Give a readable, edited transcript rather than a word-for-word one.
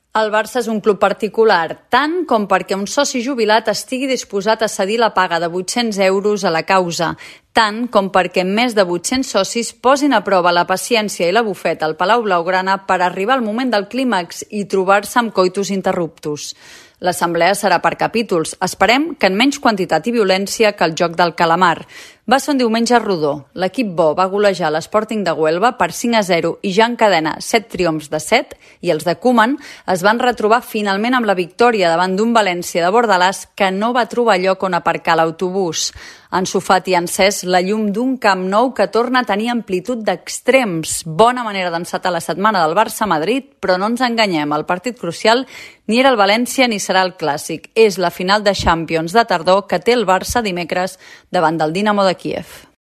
El Barça és un club particular, tant com perquè un soci jubilat estigui disposat a cedir la paga de 800 euros a la causa, tant com perquè més de 800 socis posin a prova la paciència i la bufeta al Palau Blaugrana per arribar al moment del clímax i trobar-se amb coitus interruptus. L'assemblea serà per capítols. Esperem que en menys quantitat i violència que el joc del calamar. Va ser un diumenge rodó. L'equip bo va golejar l'Sporting de Huelva per 5-0 i ja encadena 7 triomfs de 7 i els de Koeman es van retrobar finalment amb la victòria davant d'un València de Bordalàs que no va trobar lloc on aparcar l'autobús. Ansu Fati ha encès la llum d'un Camp Nou que torna a tenir amplitud d'extrems. Bona manera d'encetar la setmana del Barça-Madrid, però no ens enganyem, el partit crucial ni era el València ni serà el clàssic. És la final de Champions de tardor que té el Barça dimecres davant del Dinamo de Kíev.